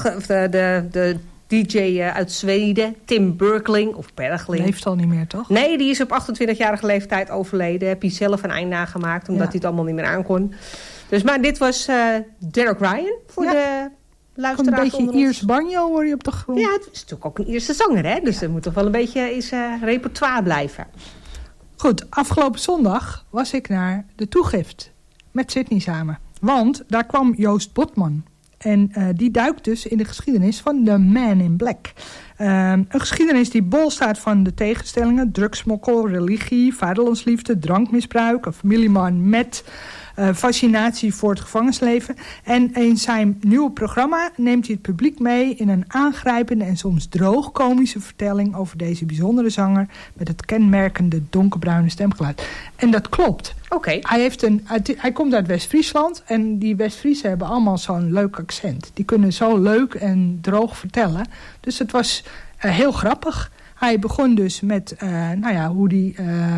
DJ uit Zweden, Tim Bergling, of Bergling. Leeft al niet meer, toch? Nee, die is op 28-jarige leeftijd overleden. Heb hij zelf een eind nagemaakt, omdat hij het allemaal niet meer aankon. Dus, maar dit was Derek Ryan voor de luisteraars. Een beetje Iers banjo hoor je op de grond. Ja, het is natuurlijk ook een Ierse zanger, hè? Dus er moet toch wel een beetje in zijn repertoire blijven. Goed, afgelopen zondag was ik naar de toegift met Sydney samen. Want daar kwam Joost Botman. En die duikt dus in de geschiedenis van The Man in Black. Een geschiedenis die bol staat van de tegenstellingen: drugsmokkel, religie, vaderlandsliefde, drankmisbruik, een familieman met fascinatie voor het gevangenisleven. En in zijn nieuwe programma neemt hij het publiek mee in een aangrijpende en soms droogkomische vertelling over deze bijzondere zanger met het kenmerkende donkerbruine stemgeluid. En dat klopt. Oké. Hij komt uit West-Friesland en die West-Friesen hebben allemaal zo'n leuk accent. Die kunnen zo leuk en droog vertellen. Dus het was heel grappig. Hij begon dus met hoe die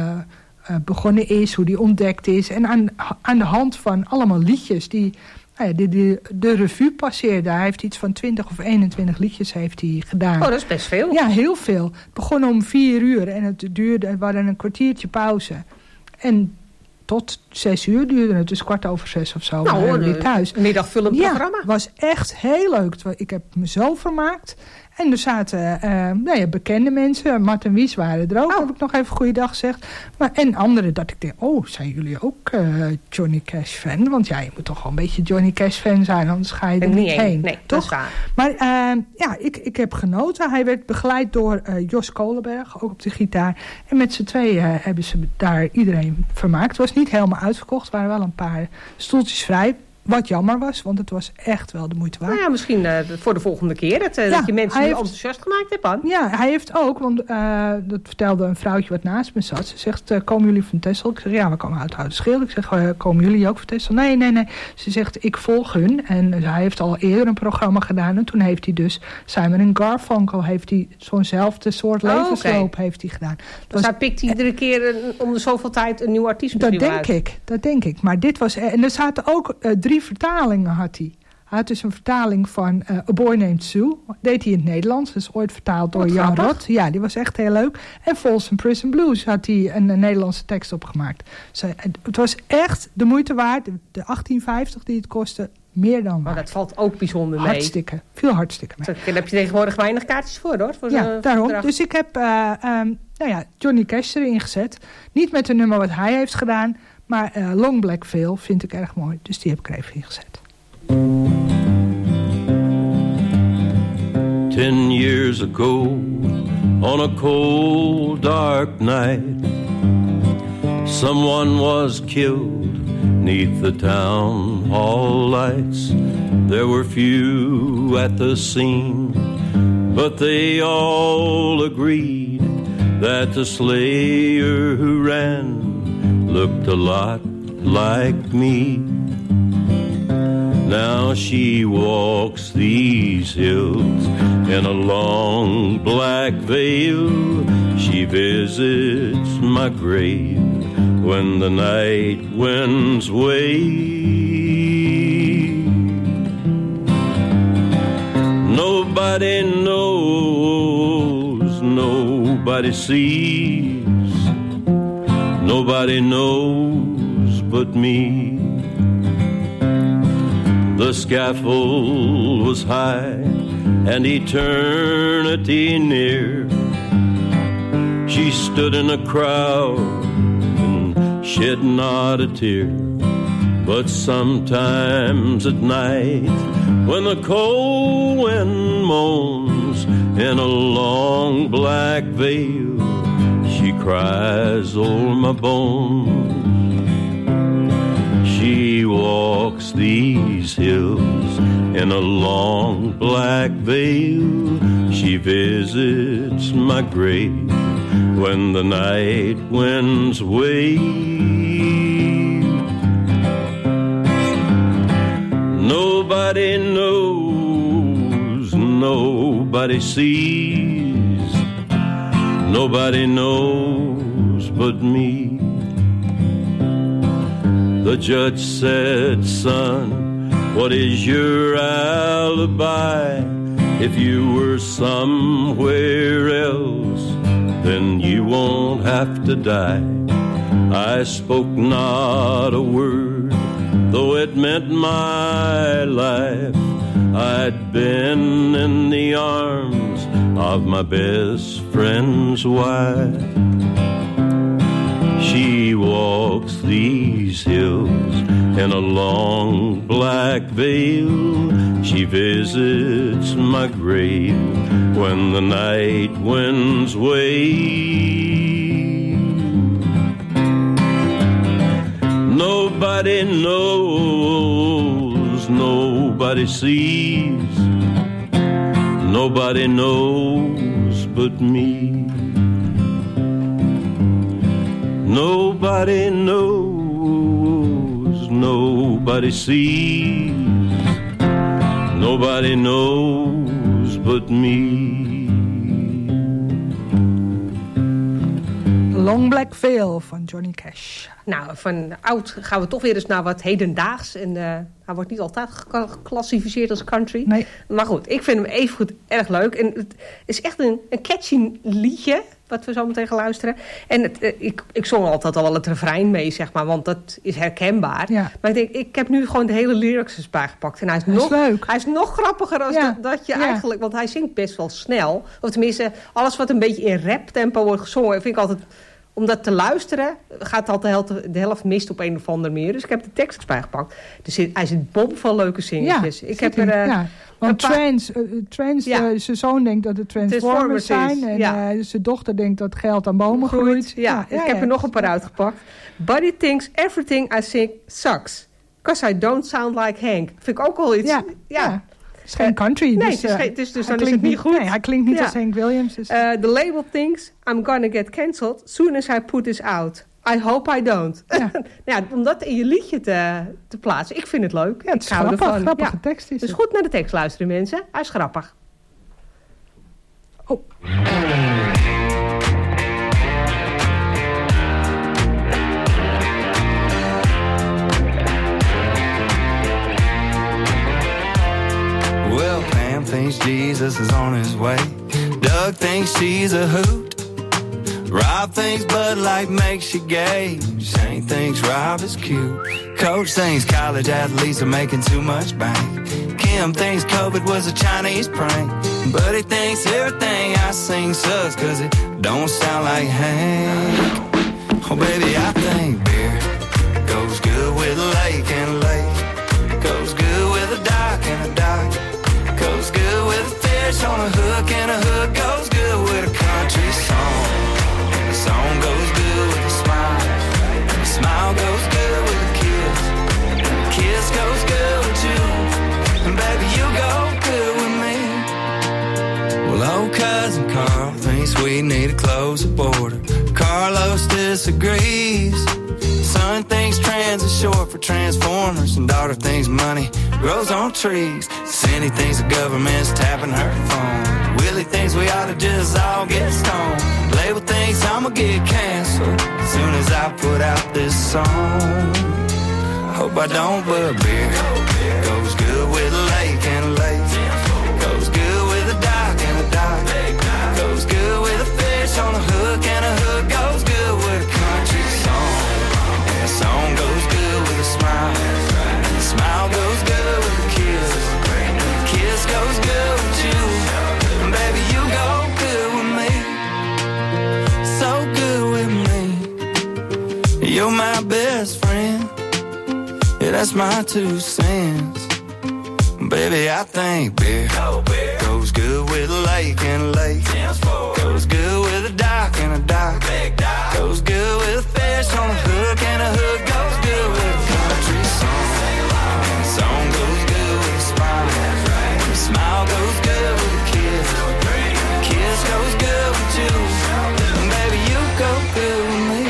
begonnen is, hoe die ontdekt is. En aan de hand van allemaal liedjes die de revue passeerde. Hij heeft iets van 20 of 21 liedjes heeft hij gedaan. Oh, dat is best veel. Ja, heel veel. Het begon om 4 uur en we hadden een kwartiertje pauze. En tot 6 uur duurde het, dus 6:15 of zo. Nou, weer thuis. Een middagvullend programma. Het was echt heel leuk. Ik heb me zo vermaakt. En er zaten bekende mensen. Martin Wies waren er ook. Heb ik nog even goeiedag gezegd. En anderen dat ik denk, zijn jullie ook Johnny Cash fan? Want ja, je moet toch wel een beetje Johnny Cash fan zijn. Anders ga je er niet heen. Nee, toch? Dat is waar. Maar ik heb genoten. Hij werd begeleid door Jos Kolenberg, ook op de gitaar. En met z'n tweeën hebben ze daar iedereen vermaakt. Het was niet helemaal uitverkocht. Er waren wel een paar stoeltjes vrij. Wat jammer was, want het was echt wel de moeite waard. Nou ja, misschien voor de volgende keer. Dat je mensen enthousiast gemaakt hebt, Anne. Ja, hij heeft ook, want dat vertelde een vrouwtje wat naast me zat. Ze zegt, komen jullie van Texel? Ik zeg, ja, we komen uit Oudeschelde. Ik zeg, komen jullie ook van Texel? Nee. Ze zegt, ik volg hun. En hij heeft al eerder een programma gedaan. En toen heeft hij dus Simon & Garfunkel, heeft hij zo'nzelfde soort levensloop heeft hij gedaan. Dus hij pikt iedere keer om de zoveel tijd een nieuw artiest misschien uit. Dat denk ik. Maar dit was... En er zaten ook 3 vertalingen had hij. Hij had dus een vertaling van A Boy Named Sue. Deed hij in het Nederlands. Dat is ooit vertaald door Jan Rot. Ja, die was echt heel leuk. En Folsom Prison Blues had hij een Nederlandse tekst opgemaakt. Dus, het was echt de moeite waard. De $18,50 die het kostte, meer dan waard. Maar dat valt ook bijzonder mee. Hartstikke. Veel hartstikke mee. Daar heb je tegenwoordig weinig kaartjes voor, hoor. Daarom. Bedrag. Dus ik heb Johnny Cash erin gezet. Niet met een nummer wat hij heeft gedaan. Maar Long Black Veil vind ik erg mooi. Dus die heb ik er even in gezet. 10 years ago, on a cold, dark night, someone was killed 'neath the town hall lights. There were few at the scene, but they all agreed that the slayer who ran looked a lot like me. Now she walks these hills in a long black veil. She visits my grave when the night winds wave. Nobody knows, nobody sees, nobody knows but me. The scaffold was high and eternity near. She stood in a crowd and shed not a tear. But sometimes at night, when the cold wind moans in a long black veil, she cries o'er my bones. She walks these hills in a long black veil. She visits my grave when the night winds wave. Nobody knows, nobody sees, nobody knows but me. The judge said, son, what is your alibi? If you were somewhere else, then you won't have to die. I spoke not a word, though it meant my life. I'd been in the arms of my best friend's wife. She walks these hills in a long black veil. She visits my grave when the night winds wave. Nobody knows, nobody sees, nobody knows but me. Nobody knows, nobody sees, nobody knows but me. Long Black Veil van Johnny Cash. Nou, van oud gaan we toch weer eens naar wat hedendaags. En hij wordt niet altijd geclassificeerd als country. Nee. Maar goed, ik vind hem evengoed erg leuk. En het is echt een catchy liedje, wat we zo meteen gaan luisteren. En ik zong altijd al wel het refrein mee, zeg maar, want dat is herkenbaar. Ja. Maar ik heb nu gewoon de hele lyrics bijgepakt. En hij is leuk. Hij is nog grappiger dan dat je eigenlijk... Want hij zingt best wel snel. Of tenminste, alles wat een beetje in raptempo wordt gezongen, vind ik altijd... Om dat te luisteren gaat altijd de helft mist op een of andere manier. Dus ik heb de tekst bijgepakt. Hij zit bomvol leuke zingetjes. Ja, ik heb er... Want zijn zoon denkt dat het Transformers zijn. En zijn dochter denkt dat geld aan bomen groeit. Ja, ik heb er nog een paar uitgepakt. Buddy thinks everything I sing sucks. 'Cause I don't sound like Hank. Vind ik ook al iets. Ja. Het is geen country. Nee, dus dan is het niet goed. Nee, hij klinkt niet als Hank Williams. Dus. The label thinks I'm gonna get cancelled soon as I put this out. I hope I don't. Ja. Om dat in je liedje te plaatsen. Ik vind het leuk. Ja, het is grappige tekst. Dus goed naar de tekst luisteren, mensen. Hij is grappig. Oh. Well, Pam thinks Jesus is on his way. Doug thinks she's a hoot. Rob thinks Bud Light makes you gay. Shane thinks Rob is cute. Coach thinks college athletes are making too much bank. Kim thinks COVID was a Chinese prank. Buddy thinks everything I sing sucks 'cause it don't sound like Hank. Oh baby, I think beer goes good with a lake and a lake. Goes good with a dock and a dock. Goes good with a fish on a hook and a hook. Goes good with a country song. And the song goes good with a smile. And the smile goes good with a kiss. And the kiss goes good with you. And baby, you go good with me. Well, old cousin Carl thinks we need to close the border. Carlos disagrees. Son thinks trans is short for Transformers. And daughter thinks money grows on trees. Cindy thinks the government's tapping her phone. Willie thinks we ought to just all get stoned. Label thinks I'ma get canceled as soon as I put out this song. I hope I don't, but beer goes good with a lake and a lake. Goes good with a dock and a dock. Goes good with a fish on a hook and a hook. Goes good with a country song. And the song goes good with a smile. And the smile goes good with a kiss. And the kiss goes good with you. And baby, you go good with me. So good with me. You're my best friend. Yeah, that's my 2 cents. Baby, I think beer goes good with a lake and a lake. Goes good with a dock and a dock. Goes good with a fish on a hook and a hook. Goes good with a country song. And the song goes good with a smile. And the smile goes good with a kiss. And the kiss goes good with you. And baby, you go good with me.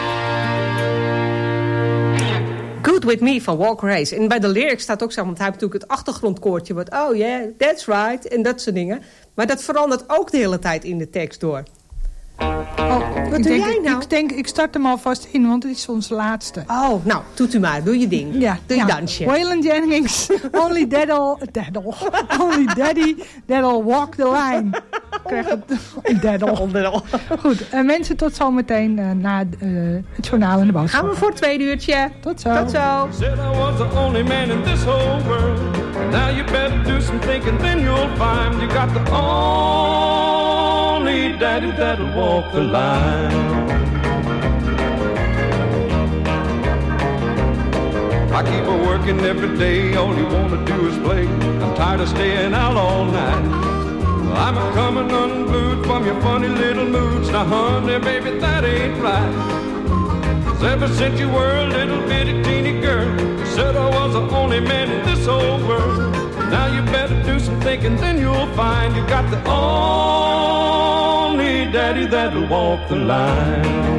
Good With Me van Walker Hayes. En bij de lyrics staat ook zo, want hij heeft natuurlijk het achtergrondkoortje. Wat, oh yeah, that's right. En dat soort dingen. Maar dat verandert ook de hele tijd in de tekst door. Wat doe jij nou? Ik start hem alvast in, want het is onze laatste. Oh, nou, doet u maar. Doe je ding. Ja, doe je dansje. Waylon Jennings, Only Daddy That'll Walk the Line. Krijg het daddle. Goed, mensen, tot zometeen na het journaal en de boodschap. Gaan we voor het tweede uurtje. Tot zo. Tot zo. Said I was the only man in this whole world. Now you better do some thinking, then you'll find you got the only daddy that'll walk the line. I keep a working every day, all you wanna do is play. I'm tired of staying out all night. I'm a coming unglued from your funny little moods. Now honey, baby, that ain't right. 'Cause ever since you were a little bitty teeny girl, you said I was the only man in this whole world. Now you better do some thinking, then you'll find you got the only daddy that'll walk the line.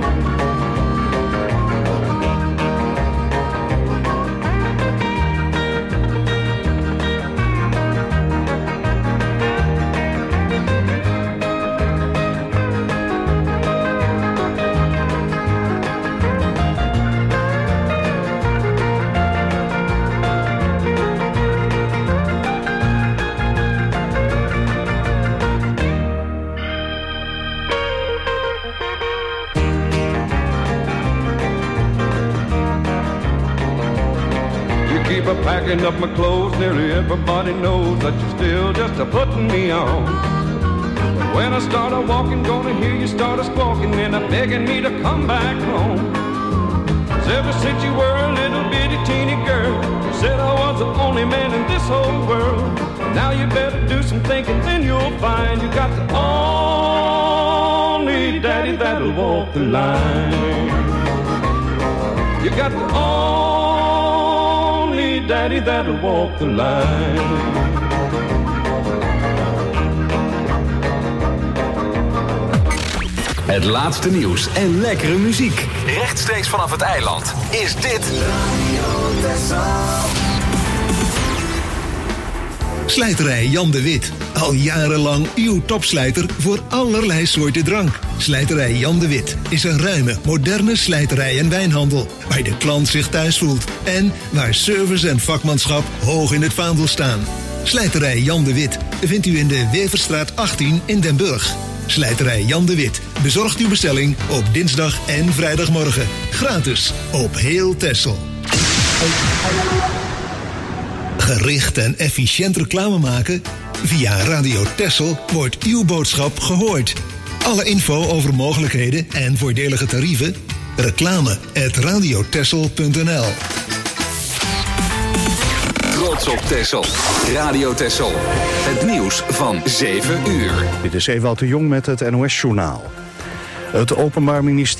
Packing up my clothes, nearly everybody knows that you're still just a-putting me on. When I start a-walking, gonna hear you start a-squawking and a begging me to come back home. 'Cause ever since you were a little bitty teeny girl, you said I was the only man in this whole world. Now you better do some thinking, then you'll find you got the only daddy that'll walk the line. You got the daddy that'll walk the line. Het laatste nieuws en lekkere muziek. Rechtstreeks vanaf het eiland is dit Slijterij Jan de Wit. Al jarenlang uw topslijter voor allerlei soorten drank. Slijterij Jan de Wit is een ruime, moderne slijterij en wijnhandel. Waar de klant zich thuis voelt. En waar service en vakmanschap hoog in het vaandel staan. Slijterij Jan de Wit vindt u in de Weverstraat 18 in Den Burg. Slijterij Jan de Wit bezorgt uw bestelling op dinsdag en vrijdagmorgen. Gratis op heel Texel. Gericht en efficiënt reclame maken? Via Radio Texel wordt uw boodschap gehoord. Alle info over mogelijkheden en voordelige tarieven? reclame@radiotexel.nl. Trots op Texel. Radio Texel. Het nieuws van 7 uur. Dit is Ewout de Jong met het NOS-journaal. Het Openbaar Ministerie